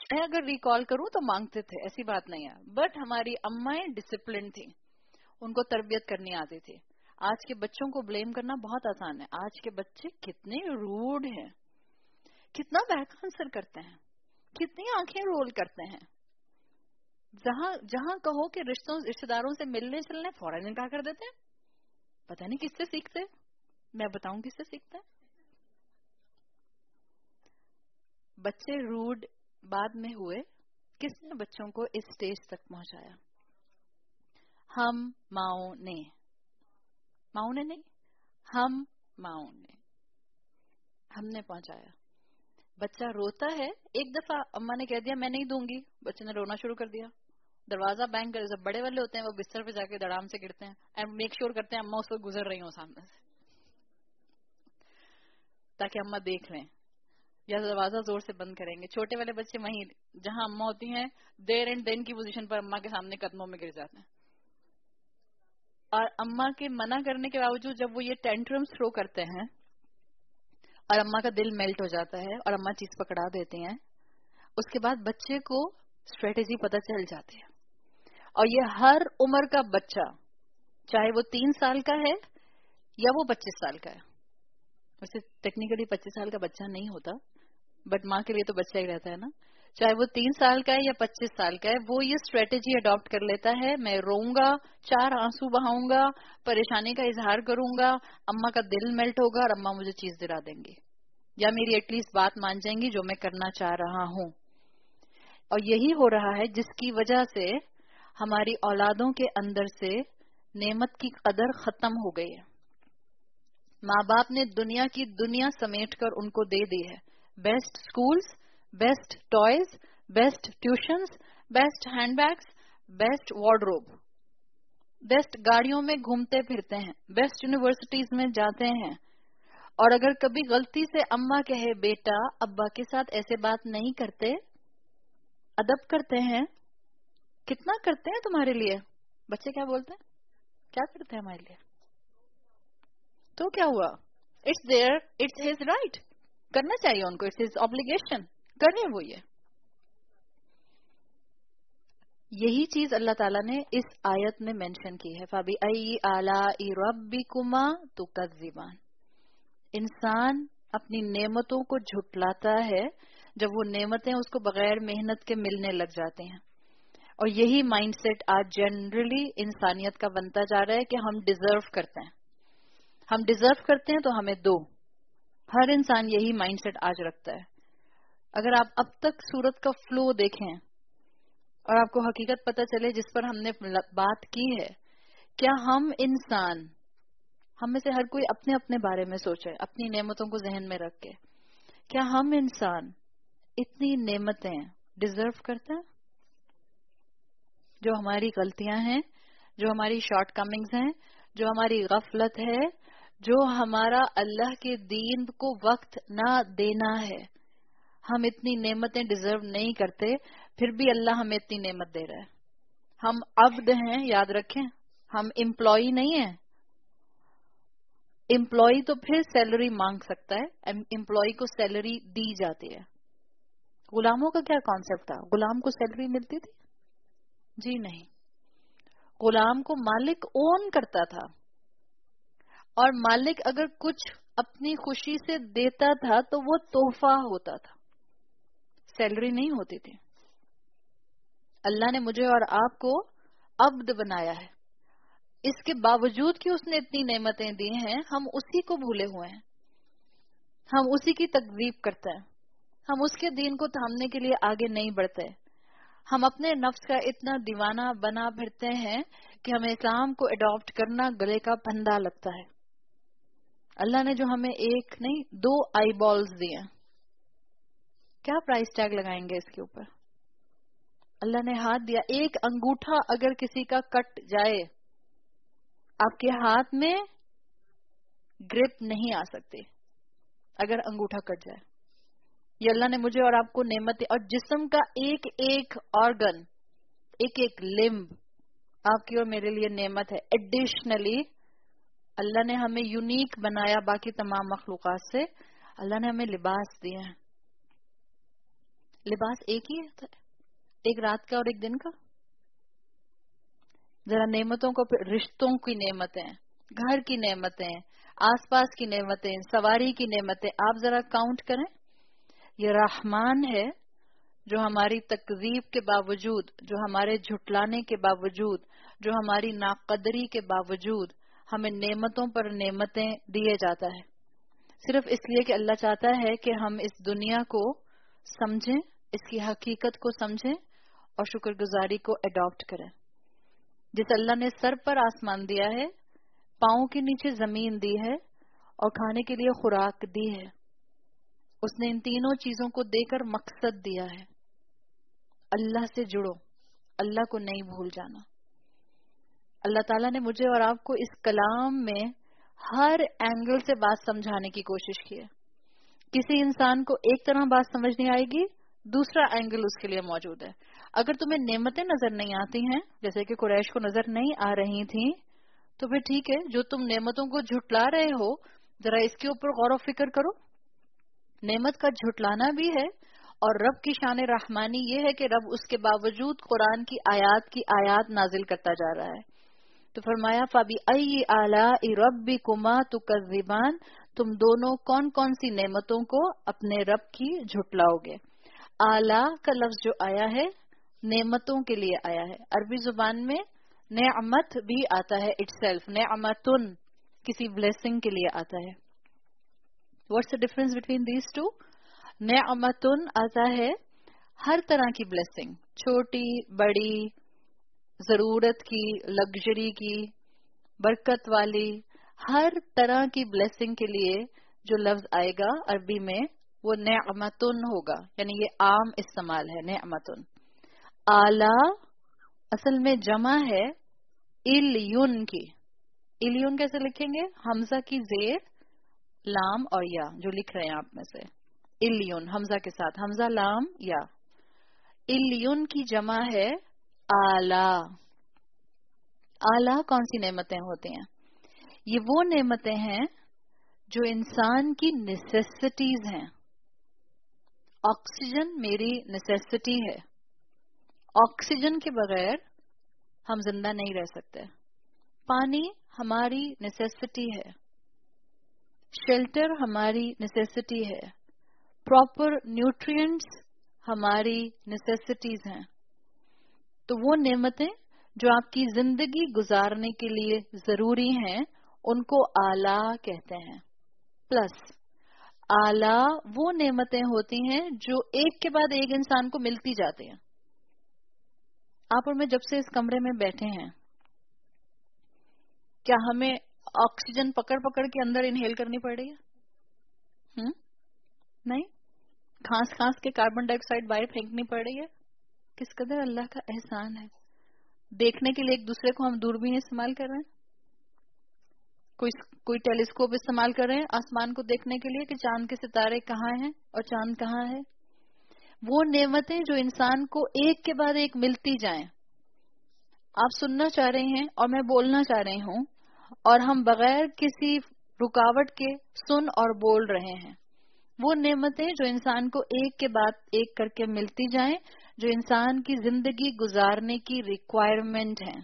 میں اگر ریکال کروں تو مانگتے تھے، ایسی بات نہیں ہے، بٹ ہماری امائیں ڈسپلن تھی، ان کو تربیت کرنی آتی تھی. آج کے بچوں کو بلیم کرنا بہت آسان ہے. آج کے بچے کتنے روڈ ہیں، کتنا بیک آنسر کرتے ہیں، کتنی آنکھیں رول کرتے ہیں. جہاں کہو کہ رشتہ داروں سے ملنے چلنے فوراً انکار کر دیتے ہیں. پتہ نہیں کس سے سیکھتے، میں بتاؤں کس سے سیکھتے ہیں. بچے روڈ بعد میں ہوئے، کس نے بچوں کو اس سٹیج تک پہنچایا؟ ہم ماؤں نے نہیں، ماؤں نے ہم نے پہنچایا. بچہ روتا ہے، ایک دفعہ اماں نے کہہ دیا میں نہیں دوں گی، بچے نے رونا شروع کر دیا. دروازہ بینک کر، جب بڑے والے ہوتے ہیں وہ بستر پہ جا کے دڑام سے گرتے ہیں اینڈ میک شیور کرتے ہیں اماں اس وقت گزر رہی ہوں سامنے سے تاکہ اماں دیکھ لیں، یا دروازہ زور سے بند کریں گے. چھوٹے والے بچے وہیں جہاں اماں ہوتی ہیں دیر اینڈ دین کی پوزیشن پر اماں کے سامنے قدموں میں گر جاتے ہیں. اور اماں کے منع کرنے کے باوجود جب وہ یہ ٹینٹرم تھرو کرتے ہیں اور اماں کا دل میلٹ ہو جاتا ہے اور اماں چیز پکڑا دیتے ہیں، اس کے بعد بچے کو اسٹریٹجی پتہ چل جاتی ہے. اور یہ ہر عمر کا بچہ، چاہے وہ 3 سال کا ہے یا وہ 25 سال کا ہے. ویسے ٹیکنیکلی 25 سال کا بچہ نہیں ہوتا، بٹ ماں کے لیے تو بچہ ہی رہتا ہے نا. چاہے وہ 3 سال کا ہے یا 25 سال کا ہے، وہ یہ اسٹریٹجی اڈاپٹ کر لیتا ہے. میں روؤں گا، 4 آنسو بہاؤں گا، پریشانی کا اظہار کروں گا، اماں کا دل میلٹ ہوگا اور اماں مجھے چیز دلا دیں گی یا میری ایٹ لیسٹ بات مان جائیں گی جو میں کرنا چاہ رہا ہوں. اور یہی ہو رہا ہے جس کی وجہ سے ہماری اولادوں کے اندر سے نعمت کی قدر ختم ہو گئی ہے. ماں باپ نے دنیا کی دنیا سمیٹ کر ان کو دے دی ہے. Best schools, best toys, best tuitions, best hand bags, best wardrobe, best گاڑیوں میں گھومتے پھرتے ہیں، بیسٹ یونیورسٹیز میں جاتے ہیں. اور اگر کبھی غلطی سے اماں کہے بیٹا ابا کے ساتھ ایسے بات نہیں کرتے، ادب کرتے ہیں، کتنا کرتے ہیں تمہارے لیے. بچے کیا بولتے ہیں؟ کیا کرتے ہیں ہمارے لیے؟ تو کیا ہوا؟ It's there, it's his right, کرنا چاہیے ان کو، اٹس ہز آبلیگیشن، کریں وہ. یہی چیز اللہ تعالیٰ نے اس آیت میں مینشن کی ہے. فَبِأَيِّ آلَاءِ رَبِّكُمَا تُكَذِّبَانِ. انسان اپنی نعمتوں کو جھٹلاتا ہے جب وہ نعمتیں اس کو بغیر محنت کے ملنے لگ جاتے ہیں. اور یہی مائنڈ سیٹ آج جنرلی انسانیت کا بنتا جا رہا ہے کہ ہم ڈیزرو کرتے ہیں، ہم ڈیزرو کرتے ہیں تو ہمیں دو. ہر انسان یہی مائنڈ سیٹ آج رکھتا ہے. اگر آپ اب تک سورت کا فلو دیکھیں اور آپ کو حقیقت پتہ چلے جس پر ہم نے بات کی ہے، کیا ہم انسان، ہم میں سے ہر کوئی اپنے اپنے بارے میں سوچے اپنی نعمتوں کو ذہن میں رکھ کے، کیا ہم انسان اتنی نعمتیں ڈیزرو کرتے ہیں؟ جو ہماری غلطیاں ہیں، جو ہماری شارٹ کمنگز ہیں، جو ہماری غفلت ہے، جو ہمارا اللہ کے دین کو وقت نہ دینا ہے، ہم اتنی نعمتیں ڈیزرو نہیں کرتے، پھر بھی اللہ ہمیں اتنی نعمت دے رہا ہے. ہم عبد ہیں، یاد رکھیں، ہم امپلائی نہیں ہیں. امپلائی تو پھر سیلری مانگ سکتا ہے، امپلائی کو سیلری دی جاتی ہے. غلاموں کا کیا کانسیپٹ تھا؟ غلام کو سیلری ملتی تھی؟ جی نہیں. غلام کو مالک اون کرتا تھا، اور مالک اگر کچھ اپنی خوشی سے دیتا تھا تو وہ تحفہ ہوتا تھا، سیلری نہیں ہوتی تھی. اللہ نے مجھے اور آپ کو عبد بنایا ہے، اس کے باوجود کہ اس نے اتنی نعمتیں دی ہیں ہم اسی کو بھولے ہوئے ہیں، ہم اسی کی تکذیب کرتے ہیں، ہم اس کے دین کو تھامنے کے لیے آگے نہیں بڑھتے. ہم اپنے نفس کا اتنا دیوانہ بنا پھرتے ہیں کہ ہمیں اسلام کو اڈاپٹ کرنا گلے کا پھندا لگتا ہے. اللہ نے جو ہمیں ایک نہیں 2 آئی بالز دیے، کیا پرائس ٹیگ لگائیں گے اس کے اوپر؟ اللہ نے ہاتھ دیا، ایک انگوٹھا اگر کسی کا کٹ جائے آپ کے ہاتھ میں گرپ نہیں آ سکتی اگر انگوٹھا کٹ جائے. یہ اللہ نے مجھے اور آپ کو نعمت، اور جسم کا ایک ایک آرگن، ایک ایک لمب آپ کی اور میرے لیے نعمت ہے. ایڈیشنلی اللہ نے ہمیں یونیک بنایا باقی تمام مخلوقات سے. اللہ نے ہمیں لباس دیے ہیں. لباس ایک ہی ہے، ایک رات کا اور ایک دن کا. ذرا نعمتوں کو، رشتوں کی نعمتیں، گھر کی نعمتیں، آس پاس کی نعمتیں، سواری کی نعمتیں، آپ ذرا کاؤنٹ کریں. یہ رحمان ہے جو ہماری تکذیب کے باوجود، جو ہمارے جھٹلانے کے باوجود، جو ہماری ناقدری کے باوجود ہمیں نعمتوں پر نعمتیں دیے جاتا ہے، صرف اس لیے کہ اللہ چاہتا ہے کہ ہم اس دنیا کو سمجھیں، اس کی حقیقت کو سمجھیں اور شکر گزاری کو اڈاپٹ کریں. جس اللہ نے سر پر آسمان دیا ہے، پاؤں کے نیچے زمین دی ہے اور کھانے کے لیے خوراک دی ہے، اس نے ان تینوں چیزوں کو دے کر مقصد دیا ہے. اللہ سے جڑو، اللہ کو نہیں بھول جانا. اللہ تعالیٰ نے مجھے اور آپ کو اس کلام میں ہر اینگل سے بات سمجھانے کی کوشش کی ہے. کسی انسان کو ایک طرح بات سمجھ نہیں آئے گی، دوسرا اینگل اس کے لیے موجود ہے. اگر تمہیں نعمتیں نظر نہیں آتی ہیں، جیسے کہ قریش کو نظر نہیں آ رہی تھیں، تو پھر ٹھیک ہے، جو تم نعمتوں کو جھٹلا رہے ہو ذرا اس کے اوپر غور و فکر کرو. نعمت کا جھٹلانا بھی ہے، اور رب کی شان رحمانی یہ ہے کہ رب اس کے باوجود قرآن کی آیات نازل کرتا جا رہا ہے. تو فرمایا فَبِأَيِّ آلَاءِ رَبِّكُمَا تُكَذِّبَانِ، تم دونوں کون کون سی نعمتوں کو اپنے رب کی جھٹلاؤ گے. آلہ کا لفظ جو آیا ہے نعمتوں کے لیے آیا ہے. عربی زبان میں نعمت بھی آتا ہے اٹ سیلف، نعمتن کسی بلیسنگ کے لیے آتا ہے. What's the difference between these two? نعمتن آتا ہے ہر طرح کی بلیسنگ، چھوٹی بڑی، ضرورت کی، لگژری کی، برکت والی، ہر طرح کی بلیسنگ کے لیے جو لفظ آئے گا عربی میں وہ نعمتن ہوگا، یعنی یہ عام استعمال ہے. نعمتن. آلہ اصل میں جمع ہے الیون کی. الیون کیسے لکھیں گے؟ حمزہ کی زیر لام اور یا، جو لکھ رہے ہیں آپ میں سے. الیون حمزہ کے ساتھ، حمزہ لام یا. الیون کی جمع ہے آلہ. آلہ کون سی نعمتیں ہوتی ہیں؟ یہ وہ نعمتیں ہیں جو انسان کی نیسیسٹیز ہیں. آکسیجن میری نیسیسٹی ہے، آکسیجن کے بغیر ہم زندہ نہیں رہ سکتے. پانی ہماری نیسیسٹی ہے، شیلٹر ہماری نیسیسٹی ہے، پراپر نیوٹرینٹس ہماری نیسیسٹیز ہیں. تو وہ نعمتیں جو آپ کی زندگی گزارنے کے لیے ضروری ہیں ان کو آلہ کہتے ہیں. پلس آلہ وہ نعمتیں ہوتی ہیں جو ایک کے بعد ایک انسان کو ملتی جاتی ہیں. آپ اور میں جب سے اس کمرے میں بیٹھے ہیں، کیا ہمیں آکسیجن پکڑ پکڑ کے اندر انہیل کرنی پڑ رہی ہے؟ نہیں. کھانس کھانس کے کاربن ڈائی آکسائڈ باہر پھینکنی پڑ رہی ہے. کس قدر اللہ کا احسان ہے. دیکھنے کے لیے ایک دوسرے کو ہم دوربین استعمال کر رہے ہیں، کوئی ٹیلیسکوپ استعمال کر رہے ہیں آسمان کو دیکھنے کے لیے کہ چاند کے ستارے کہاں ہیں اور چاند کہاں ہے. وہ نعمتیں جو انسان کو ایک کے بعد ایک ملتی جائیں. آپ سننا چاہ رہے ہیں اور میں بولنا چاہ رہی ہوں اور ہم بغیر کسی رکاوٹ کے سن اور بول رہے ہیں. وہ نعمتیں جو انسان کو ایک کے بعد ایک کر کے ملتی جائیں، جو انسان کی زندگی گزارنے کی ریکوائرمنٹ ہیں.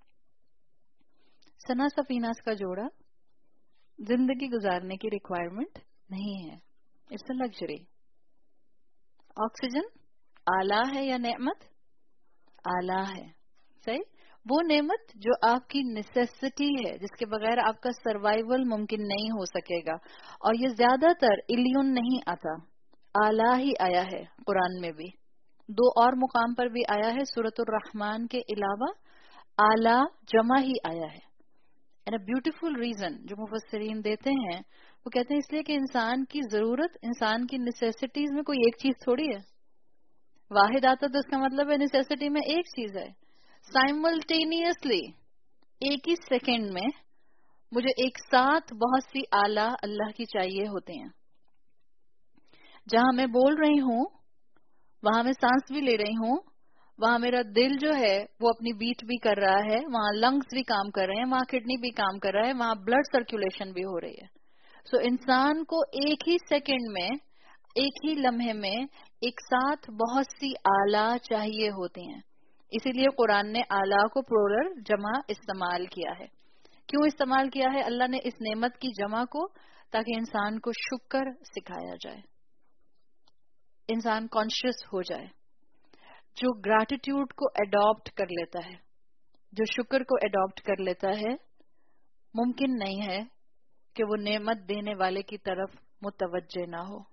ثنا سفیناز کا جوڑا زندگی گزارنے کی ریکوائرمنٹ نہیں ہے، اٹس اے لگژری. آکسیجن آلہ ہے یا نعمت؟ آلہ ہے. صحیح. وہ نعمت جو آپ کی نیسیسٹی ہے، جس کے بغیر آپ کا سروائیول ممکن نہیں ہو سکے گا. اور یہ زیادہ تر الیون نہیں آتا، آلہ ہی آیا ہے قرآن میں بھی. 2 اور مقام پر بھی آیا ہے سورۃ الرحمن کے علاوہ آلہ جمع ہی آیا ہے. اینڈ اے بیوٹیفل ریزن جو مفسرین دیتے ہیں، وہ کہتے ہیں اس لیے کہ انسان کی ضرورت، انسان کی نیسیسٹیز میں کوئی ایک چیز تھوڑی ہے. واحد آتا تو اس کا مطلب ہے نیسیسٹی میں ایک چیز ہے. سائملٹینیسلی ایک ہی سیکنڈ میں مجھے ایک ساتھ بہت سی آلہ اللہ کی چاہیے ہوتے ہیں. جہاں میں بول رہی ہوں وہاں میں سانس بھی لے رہی ہوں، وہاں میرا دل جو ہے وہ اپنی بیٹ بھی کر رہا ہے، وہاں لنگس بھی کام کر رہے ہیں، وہاں کڈنی بھی کام کر رہا ہے، وہاں بلڈ سرکولیشن بھی ہو رہی ہے. سو انسان کو ایک ہی سیکنڈ میں، ایک ہی لمحے میں ایک ساتھ بہت سی آلہ چاہیے ہوتے ہیں، اسی لیے قرآن نے آلہ کو پلورل جمع استعمال کیا ہے۔ کیوں استعمال کیا ہے اللہ نے اس نعمت کی جمع کو؟ تاکہ انسان کو شکر سکھایا جائے، انسان کانشیس ہو جائے۔ جو گریٹیٹیوڈ کو اڈاپٹ کر لیتا ہے، جو شکر کو اڈاپٹ کر لیتا ہے، ممکن نہیں ہے کہ وہ نعمت دینے والے کی طرف متوجہ نہ ہو۔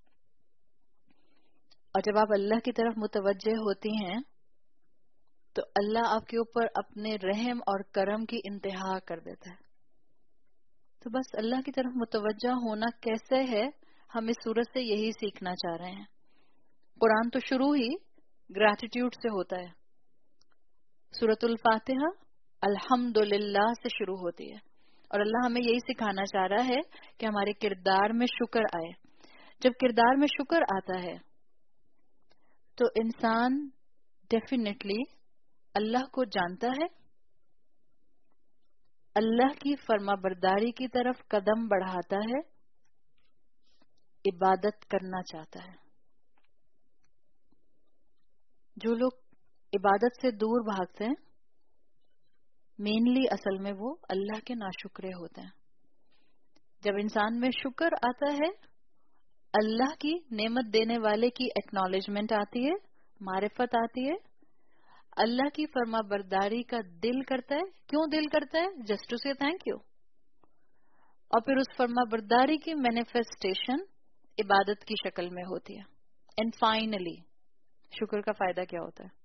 اور جب آپ اللہ کی طرف متوجہ ہوتی ہیں تو اللہ آپ کے اوپر اپنے رحم اور کرم کی انتہا کر دیتا ہے۔ تو بس اللہ کی طرف متوجہ ہونا کیسے ہے، ہم اس صورت سے یہی سیکھنا چاہ رہے ہیں۔ قرآن تو شروع ہی گریٹیٹیوڈ سے ہوتا ہے۔ سورۃ الفاتحہ الحمدللہ سے شروع ہوتی ہے، اور اللہ ہمیں یہی سکھانا چاہ رہا ہے کہ ہمارے کردار میں شکر آئے۔ جب کردار میں شکر آتا ہے تو انسان ڈیفینیٹلی اللہ کو جانتا ہے، اللہ کی فرما برداری کی طرف قدم بڑھاتا ہے، عبادت کرنا چاہتا ہے۔ جو لوگ عبادت سے دور بھاگتے ہیں، مینلی اصل میں وہ اللہ کے ناشکرے ہوتے ہیں۔ جب انسان میں شکر آتا ہے، اللہ کی نعمت دینے والے کی ایکنالجمنٹ آتی ہے، معرفت آتی ہے، اللہ کی فرما برداری کا دل کرتا ہے۔ کیوں دل کرتا ہے؟ Just to say thank you. اور پھر اس فرما برداری کی مینیفیسٹیشن عبادت کی شکل میں ہوتی ہے۔ اینڈ فائنلی شکر کا فائدہ کیا ہوتا ہے؟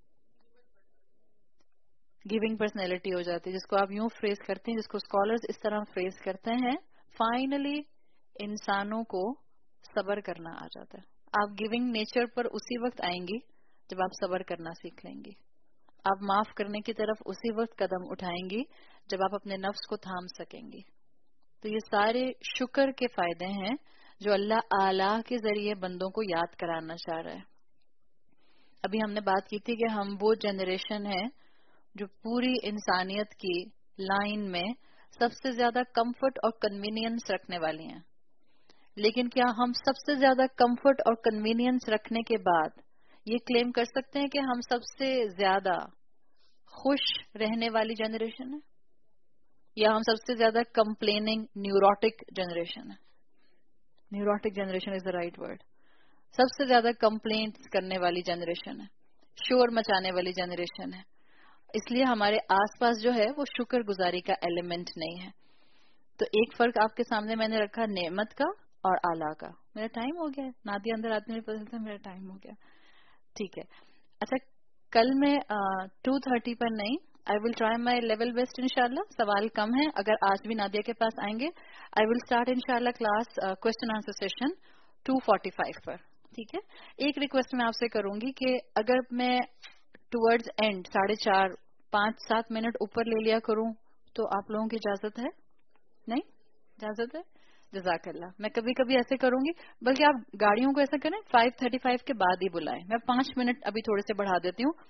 گیونگ پرسنالٹی ہو جاتی ہے، جس کو آپ یوں فریز کرتے ہیں، جس کو اسکالرز اس طرح فریز کرتے ہیں، فائنلی انسانوں کو صبر کرنا آ جاتا ہے۔ آپ گیونگ نیچر پر اسی وقت آئیں گی جب آپ صبر کرنا سیکھ لیں گی۔ آپ معاف کرنے کی طرف اسی وقت قدم اٹھائیں گی جب آپ اپنے نفس کو تھام سکیں گی۔ تو یہ سارے شکر کے فائدے ہیں جو اللہ اعلیٰ کے ذریعے بندوں کو یاد کرانا چاہ رہا ہے۔ ابھی ہم نے بات کی تھی کہ ہم وہ جنریشن ہے جو پوری انسانیت کی لائن میں سب سے زیادہ کمفرٹ اور کنوینئنس رکھنے والی ہیں، لیکن کیا ہم سب سے زیادہ کمفرٹ اور کنوینئنس رکھنے کے بعد یہ کلیم کر سکتے ہیں کہ ہم سب سے زیادہ خوش رہنے والی جنریشن ہے؟ یا ہم سب سے زیادہ کمپلیننگ نیوروٹک جنریشن ہے؟ Neurotic generation is the right word. سب سے زیادہ کمپلینٹس کرنے والی جنریشن ہے، شور مچانے والی جنریشن ہے۔ اس لیے ہمارے آس پاس جو ہے وہ شکر گزاری کا ایلیمنٹ نہیں ہے۔ تو ایک فرق آپ کے سامنے میں نے رکھا نعمت کا اور اعلیٰ کا۔ میرا ٹائم ہو گیا ہے، نادیہ اندر آدمی میں پتا چلتا میرا ٹائم ہو گیا۔ ٹھیک ہے، اچھا کل میں 2:30 پر نہیں، I will try my level best انشاءاللہ۔ سوال کم ہے، اگر آج بھی نادیہ کے پاس آئیں گے آئی ول اسٹارٹ انشاءاللہ کلاس کوشچن آنسر سیشن 2:45 پر۔ ٹھیک ہے، ایک ریکویسٹ میں آپ سے کروں گی کہ اگر میں ٹورڈز اینڈ 4:30 5-7 منٹ اوپر لے لیا کروں تو آپ لوگوں کی اجازت ہے؟ نہیں اجازت ہے؟ جزاک اللہ۔ میں کبھی کبھی ایسے کروں گی، بلکہ آپ گاڑیوں کو ایسا کریں 5:35 کے بعد ہی بلائیں۔ میں 5 منٹ ابھی تھوڑے سے بڑھا دیتی ہوں۔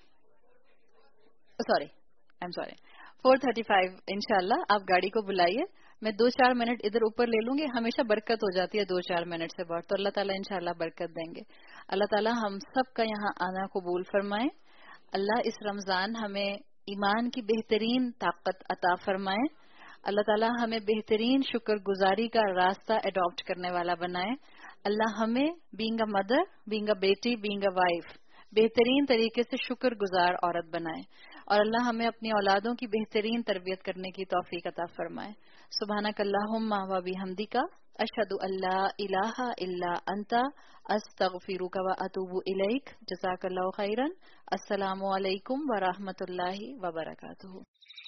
آئی ایم سوری 4:35 انشاءاللہ آپ گاڑی کو بلائیے، میں 2-4 منٹ ادھر اوپر لے لوں گی۔ ہمیشہ برکت ہو جاتی ہے 2-4 منٹ سے بڑھ، تو اللہ تعالیٰ انشاءاللہ برکت دیں گے۔ اللہ تعالیٰ ہم سب کا یہاں آنا قبول فرمائے۔ اللہ اس رمضان ہمیں ایمان کی بہترین طاقت عطا فرمائے۔ اللہ تعالیٰ ہمیں بہترین شکر گزاری کا راستہ اڈاپٹ کرنے والا بنائے۔ اللہ ہمیں being a mother, being a بیٹی، بینگ اے وائف بہترین طریقے سے شکر گزار عورت بنائے، اور اللہ ہمیں اپنی اولادوں کی بہترین تربیت کرنے کی توفیق عطا فرمائے۔ سبحانک اللہم و بحمدک، اشہد ان لا الہ الا انت، استغفرک و اتوب الیک۔ جزاک اللہ خیرا۔ السلام علیکم ورحمۃ اللہ وبرکاتہ۔